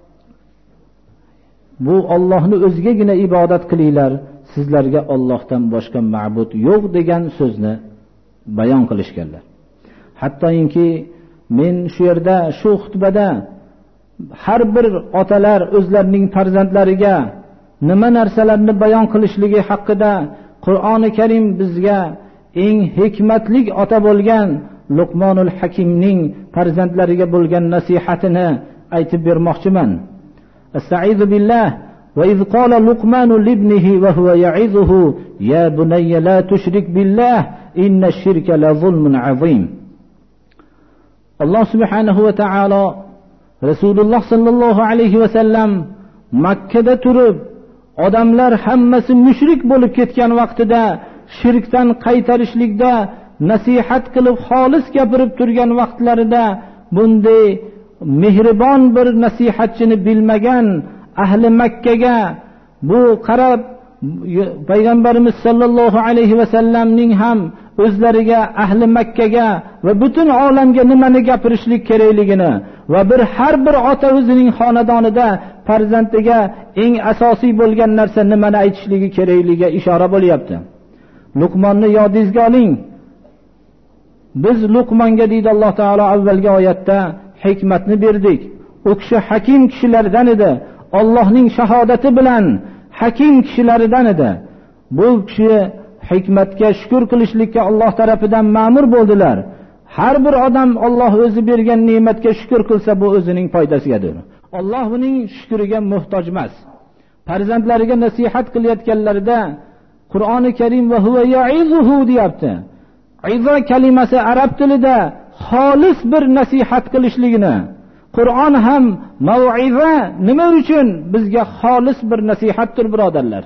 bu Allohni o'zigagina ibodat qilinglar, sizlarga Allohdan boshqa ma'bud yo'q degan so'zni bayon qilishganlar. Hattoki men shu yerda shu xutbada har bir otalar o'zlarining farzandlariga nima narsalarni bayon qilishligi haqida Qur'oni Karim bizga eng hikmatli ota bo'lgan Luqmonul Hakimning farzandlariga bo'lgan nasihatini aytib bermoqchiman. Estaizu billah va iz qala Luqmanu libnihi va huwa ya'izuhu ya bunayya la tushrik billah inna ash-shirka la zulmun azim. Alloh subhanahu va taolo Rasululloh sallallohu alayhi va sallam Makka da turib odamlar hammasi mushrik bo'lib ketgan vaqtida shirkdan qaytarishlikda nasihat qilib xolis gapirib turgan vaqtlarida bunday mehribon bir nasihatchini bilmagan ahli Makkaga bu qarab payg'ambarimiz sallallohu alayhi va sallamning ham o'zlariga ahli Makkaga va butun olamga nimani gapirishlik kerakligini va har bir ota o'zining xonadonida farzandiga eng asosiy bo'lgan narsa nimani aytishligi kerakligiga ishora bo'lyapti. Luqmonni yodingizga oling. Biz Luqmonga deydi Alloh taolo avvalgi oyatda hikmatni berdik. U kishi hakim kishilardan edi. Allohning shahodati bilan hakim kishilardan edi. Bu kishi hikmatga shukr qilishlikka Alloh tarafidan ma'mur bo'ldilar. Har bir odam Alloh o'zi bergan ne'matga shukr qilsa bu o'zining foydasigadir. Alloh uning shukriga muhtoj emas. Farzandlariga nasihat qilayotganlarida Qur'oni Karim va huwa ya'izuhu deyapti. Iza kalimasi arab tilida xolis bir nasihat qilishligini. Qur'on ham mau'iza nima uchun bizga xolis bir nasihatdir birodarlar.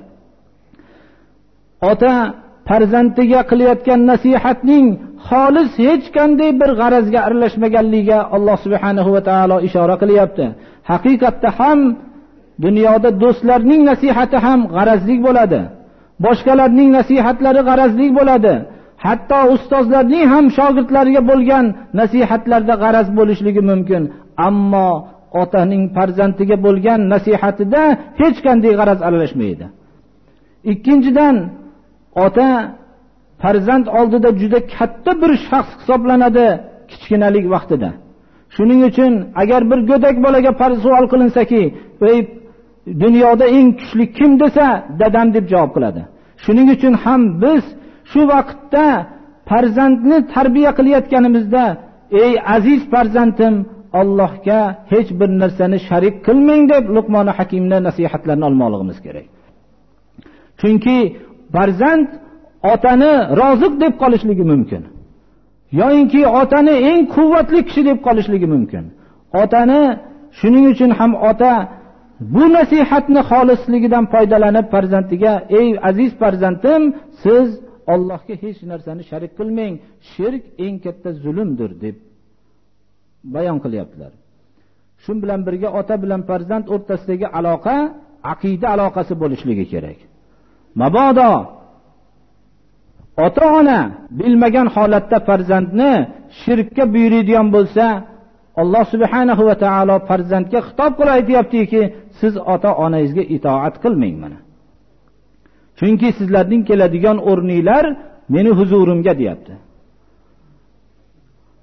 Ota farzandiga qilayotgan nasihatning xolis hech qanday bir g'arazga aralashmaganligiga Alloh subhanahu va taolo ishora qilyapti. Haqiqatda ham dunyoda do'stlarning nasihati ham g'arazli bo'ladi. Boshqalarning nasihatlari g'arazli bo'ladi. Hatto ustozlarning ham shogirdlariga bo'lgan nasihatlarda g'araz bo'lishligi mumkin. Ammo otaning farzandiga bo'lgan nasihatida hech qanday g'araz aralashmaydi. Ikkinchidan, ota farzand oldida juda katta bir shaxs hisoblanadi kichkinalik vaqtida. Shuning uchun agar bir go'dak bolaga savol qilinsaki, "Ey dunyoda eng kuchli kim?" desa, dadam deb javob qiladi. Shuning uchun ham biz shu vaqtda farzandni tarbiya qilayotganimizda, "Ey aziz farzandim, Allohga hech bir narsani sharik qilmang" deb Luqmon Hakimning nasihatlarini olmoqligimiz kerak. Chunki farzand otani roziq deb qolishligi mumkin. Yo'inki otani eng quvvatli kishi deb qolishligi mumkin. Otani shuning uchun ham ota bu nasihatni xolisligidan foydalanib farzandiga, "Ey aziz farzandim, siz Allohga hech narsani sharik qilmang. Shirk eng katta zulmdir" deb bayon qilyaptilar. Shu bilan birga ota bilan farzand o'rtasidagi aloqa aqida aloqasi bo'lishligi kerak. Mabodo ota-ona bilmagan holatda farzandni shirkka buyuradigan bo'lsa, Alloh subhanahu va taolo farzandga xitob qilib aytayaptiki, siz ota-onangizga itoat qilmang mana. Chunki sizlarning keladigan o'rninglar meni huzurimga deyapti.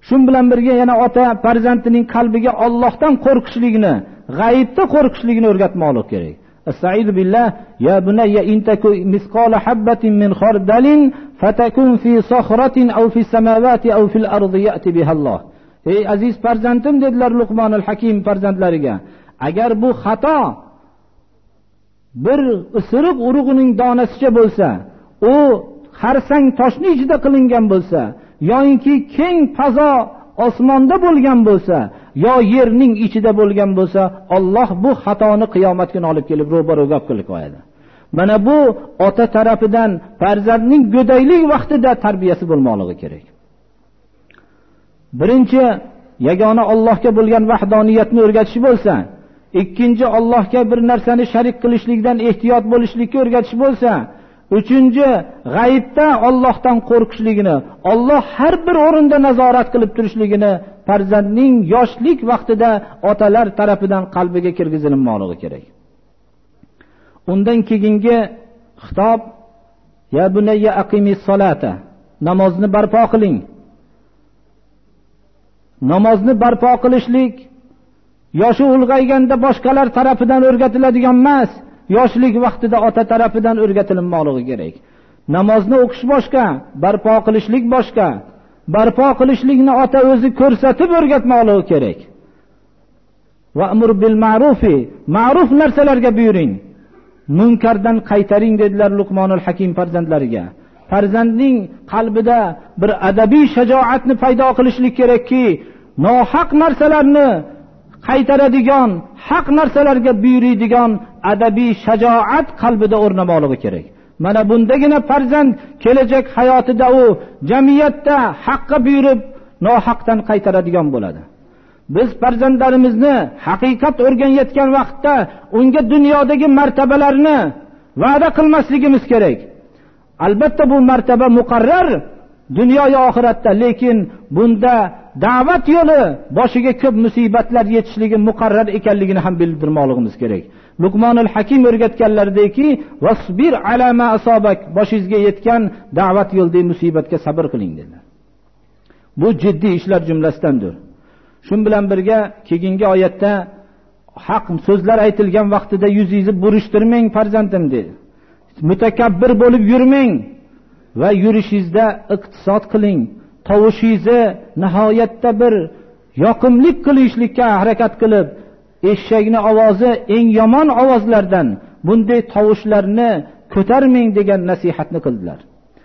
Shu bilan birga yana ota farzandining qalbiga Allohdan qo'rqishligini, g'aybda qo'rqishligini o'rgatmoqlik kerak. Estaizu billah, ya bunayya intaku misqala habatin min khardalin fatakun fi sakhratin aw fi samawati aw fil ardi ya'ti bihalloh. Ey aziz farzandim, dedilar Luqmonul Hakim farzandlariga, agar bu xato bir isiriq urug'ining donasicha bo'lsa, u xarsang toshning ichida qilingan bo'lsa, yoinki keng fazo osmonda bo'lgan bo'lsa, yo yerning ichida bo'lgan bo'lsa, Alloh bu xatoni qiyomat kuni olib kelib ro'baro'ga qilib qo'yadi. Mana bu ota tarafidan farzandning go'daylik vaqtida tarbiyasi bo'lmoqligi kerak. Birinchi, yagona Allohga bo'lgan vahdoniyatni o'rgatish bo'lsa, ikkinchi, Allohga bir narsani sharik qilishlikdan ehtiyot bo'lishlikka o'rgatish bo'lsa, uchinchi, g'aybda Allohdan qo'rqishligini, Alloh har bir o'rinda nazorat qilib turishligini farzandning yoshlik vaqtida otalar tarafidan qalbiga kirgizilmoqligi kerak. Undan keyingi xitob, ya bunayya aqimis solata, namozni barpo qiling. Namozni barpo qilishlik yoshi ulg'ayganda boshqalar tarafidan o'rgatiladigan emas, yoshlik vaqtida ota tarafidan o'rgatilmoqligi kerak. Namozni o'qish boshqa, barpo qilishlik boshqa. Barpo qilishlikni ota o'zi ko'rsatib o'rgatmoqligi kerak. Va'mur bil ma'rufi, ma'ruf narsalarga buyuring. Munkardan qaytaring, dedilar Luqmonul Hakim farzandlariga. Farzandning qalbida bir adabiy shajoatni paydo qilishlik kerakki, nohaq narsalarni qaytaradigan, haq narsalarga buyuradigan adabiy shajoat qalbida o'rnamoqligi kerak. Mana bundagina farzand kelajak hayotida u jamiyatda haqqa buyurib, nohaqdan qaytaradigan bo'ladi. Biz farzandlarimizni haqiqat o'rganayotgan vaqtda unga dunyodagi martabalarni va'da qilmasligimiz kerak. Albatta bu martaba muqarrar dunyo va oxiratda, lekin bunda da'vat yo'li boshiga ko'p musibatlar yetishligi muqarrar ekanligini ham bildirmoqligimiz kerak. Luqmonul Hakim o'rgatganlarideki, "Vasbir ala ma asabak", boshingizga yetgan da'vat yo'lidagi musibatga sabr qiling dedilar. Bu jiddiy ishlar jumlasidandir. Shun bilan birga keyingi oyatda haq so'zlar aytilgan vaqtida yuzingizni burishtirmang farzandim dedi. Mutakabbir bo'lib yurmang va yurishingizda iqtisod qiling. Tovushingizni nihoyatda bir yoqimli qilishlikka harakat qilib, eshakning ovozi eng yomon ovozlardan, bunday tovushlarni ko'tarmang degan nasihatni qildilar.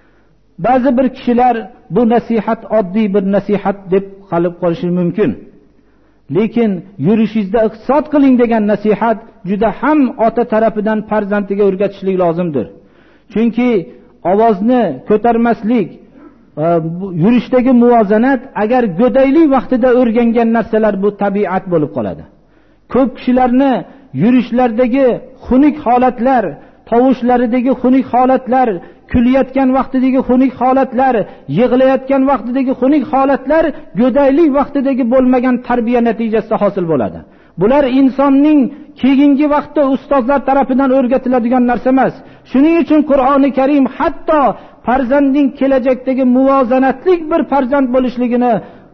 Ba'zi bir kishilar bu nasihat oddiy bir nasihat deb qalib qolishi mumkin. Lekin yurishingizda iqtisod qiling degan nasihat juda ham ota tarafidan farzandiga o'rgatishlik lozimdir. Chunki ovozni ko'tarmaslik, yurishdagi muvozanat agar go'daylik vaqtida o'rgangan narsalar bu tabiat bo'lib qoladi. Ko'p kishilarni yurishlardagi xunuk holatlar, tovushlaridagi xunuk holatlar, kulayotgan vaqtidagi xunuk holatlar, yig'layotgan vaqtidagi xunuk holatlar go'daylik vaqtidagi bo'lmagan tarbiya natijasida hosil bo'ladi. Bular insonning keyingi vaqtda ustozlar tarafidan o'rgatiladigan narsa emas. Shuning uchun Qur'oni Karim hatto farzandning kelajakdagi muvozanatlik bir farzand bo'lishligini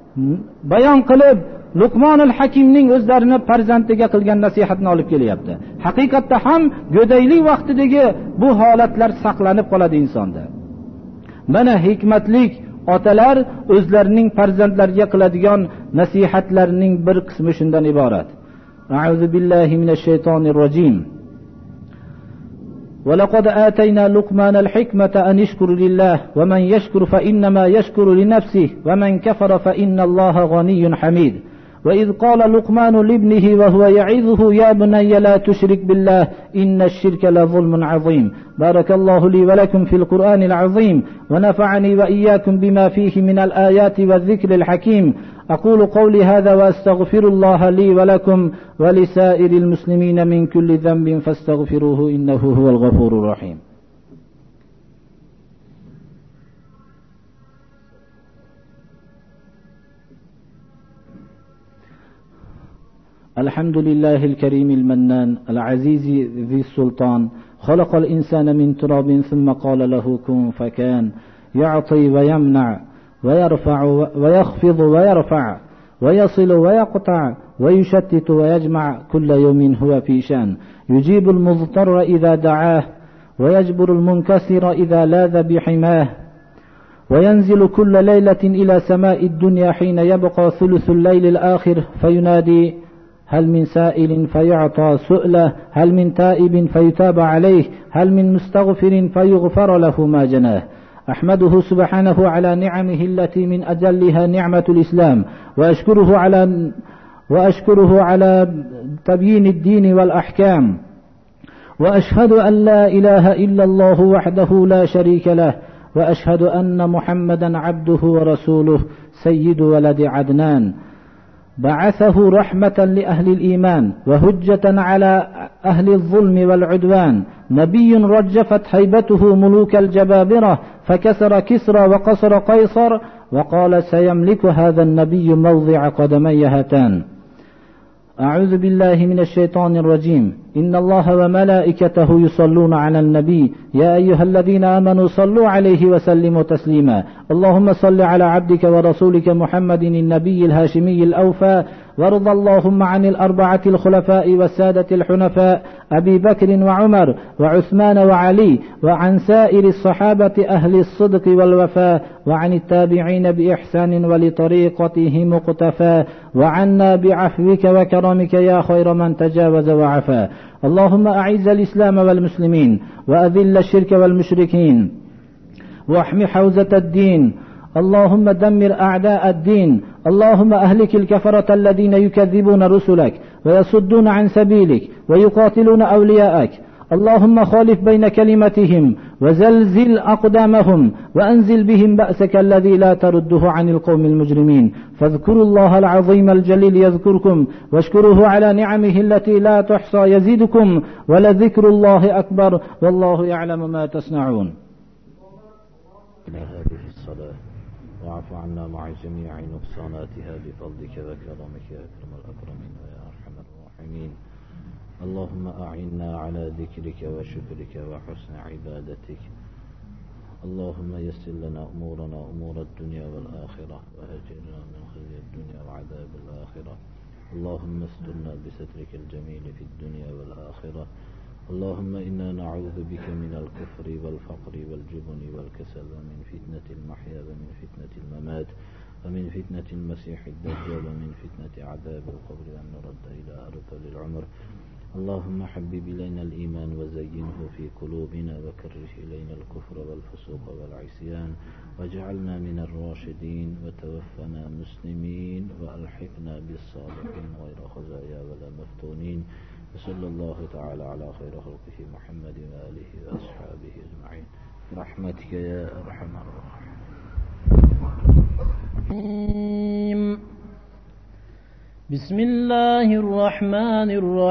bayon qilib, Luqmonul Hakimning o'zlarini farzandiga qilgan nasihatni olib kelyapti. Haqiqatda ham go'daylik vaqtidagi bu holatlar saqlanib qoladi insonda. Mana hikmatlik otalar o'zlarining farzandlariga qiladigan nasihatlarining bir qismi shundan iborat. A'udhu billahi minash shaytonir rojim. وَلَقَدْ آتَيْنَا لُقْمَانَ الْحِكْمَةَ أَنِ اشْكُرْ لِلَّهِ وَمَنْ يَشْكُرْ فَإِنَّمَا يَشْكُرُ لِنَفْسِهِ وَمَنْ كَفَرَ فَإِنَّ اللَّهَ غَنِيٌّ حَمِيدٌ وَإِذْ قَالَ لُقْمَانُ لِابْنِهِ وَهُوَ يَعِظُهُ يَا بُنَيَّ لَا تُشْرِكْ بِاللَّهِ إِنَّ الشِّرْكَ لَظُلْمٌ عَظِيمٌ بارك الله لي ولكم في القرآن العظيم ونفعني وإياكم بما فيه من الآيات والذكر الحكيم أقول قولي هذا وأستغفر الله لي ولكم ولسائر المسلمين من كل ذنب فاستغفروه إنه هو الغفور الرحيم. الحمد لله الكريم المنان العزيز ذي السلطان خلق الإنسان من تراب ثم قال له كن فكان يعطي ويمنع ويرفع ويخفض ويرفع ويصل ويقطع ويشتت ويجمع، كل يوم هو في شأن. يجيب المضطر إذا دعاه ويجبر المنكسر إذا لاذ بحماه، وينزل كل ليلة إلى سماء الدنيا حين يبقى ثلث الليل الآخر فينادي: هل من سائل فيعطى سؤله، هل من تائب فيتاب عليه، هل من مستغفر فيغفر له ما جناه. أحمده سبحانه على نعمه التي من أجلها نعمة الإسلام، وأشكره على تبيين الدين والأحكام، وأشهد أن لا إله إلا الله وحده لا شريك له، وأشهد أن محمدا عبده ورسوله سيد ولد عدنان، بعثه رحمة لأهل الإيمان وهجة على أهل الظلم والعدوان، نبي رجفت هيبته ملوك الجبابرة فكسر كسرى وقصر قيصر، وقال: سيملك هذا النبي موضع قدمي هاتان. أعوذ بالله من الشيطان الرجيم. إن الله وملائكته يصلون على النبي يا أيها الذين آمنوا صلوا عليه وسلموا تسليما. اللهم صل على عبدك ورسولك محمد النبي الهاشمي الأوفى، وارض اللهم عن الأربعة الخلفاء والسادة الحنفاء أبي بكر وعمر وعثمان وعلي، وعن سائر الصحابة أهل الصدق والوفاء، وعن التابعين بإحسان ولطريقته مقتفى، وعنا بعفوك وكرمك يا خير من تجاوز وعفا. اللهم أعز الإسلام والمسلمين، وأذل الشرك والمشركين، واحم حوزة الدين. اللهم دمر أعداء الدين. اللهم أهلك الكفرة الذين يكذبون رسلك ويصدون عن سبيلك ويقاتلون أولياءك. اللهم خالف بين كلمتهم وزلزل أقدامهم، وأنزل بهم بأسك الذي لا ترده عن القوم المجرمين. فاذكروا الله العظيم الجليل يذكركم، واشكروه على نعمه التي لا تحصى يزيدكم، ولذكر الله أكبر، والله يعلم ما تصنعون. إلى هذه الصلاة واعف عنا مع جميع نقصاناتها بفضلك وكرمك يا أكرم الأكرمين ويا أرحم الراحمين. اللهم أعنا على ذكرك وشكرك وحسن عبادتك. اللهم يسر لنا أمورنا أمور الدنيا والآخرة، وأجرنا من خزي الدنيا وعذاب الآخرة. اللهم استرنا بسترك الجميل في الدنيا والآخرة. اللهم إنا نعوذ بك من الكفر والفقر والجبن والكسل، ومن فتنة المحيا ومن فتنة الممات، ومن فتنة المسيح الدجال، ومن فتنة عذاب القبر، وأن نرد إلى أرذل العمر. اللهم حبب إلينا الإيمان وزينه في قلوبنا، وكره إلينا الكفر والفسوق والعصيان، واجعلنا من الراشدين، وتوفنا مسلمين، وألحقنا بالصالحين غير خزايا ولا مفتونين. وصلى الله تعالى على خير خلقه محمد وآله وأصحابه أجمعين برحمتك يا أرحم الراحمين. بسم الله الرحمن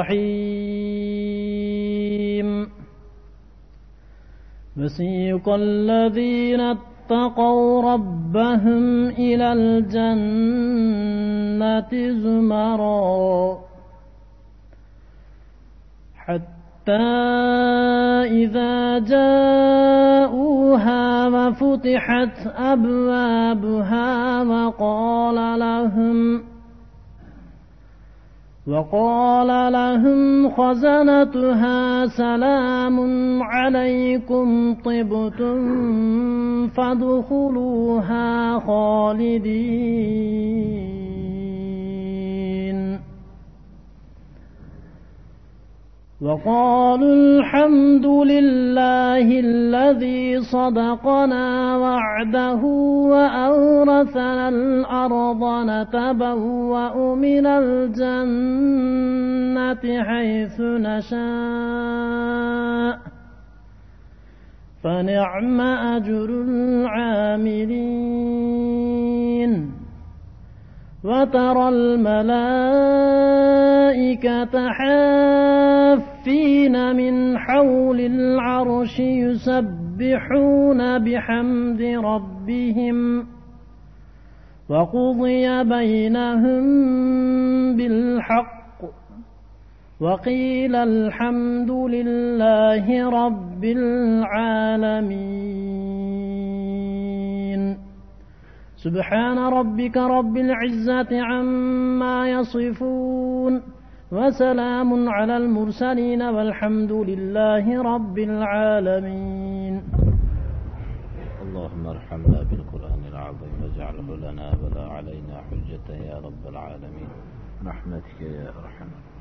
الرحيم. وسيق الذين اتقوا ربهم إلى الجنة زمرا حتى إذا جاءوها وفتحت أبوابها وقال لهم خزنتها سلام عليكم طبتم فادخلوها خالدين. وقالوا الحمد لله الذي صدقنا وعده وأورثنا الأرض نتبوأ من الجنة حيث نشاء فنعم أجر العاملين. وترى الملائكة حافين من حول العرش يسبحون بحمد ربهم، وقضي بينهم بالحق وقيل الحمد لله رب العالمين. سبحان ربك رب العزة عما يصفون وسلام على المرسلين والحمد لله رب العالمين. اللهم ارحمنا بالقرآن العظيم واجعله لنا ولا علينا حجة يا رب العالمين، رحمتك يا أرحم.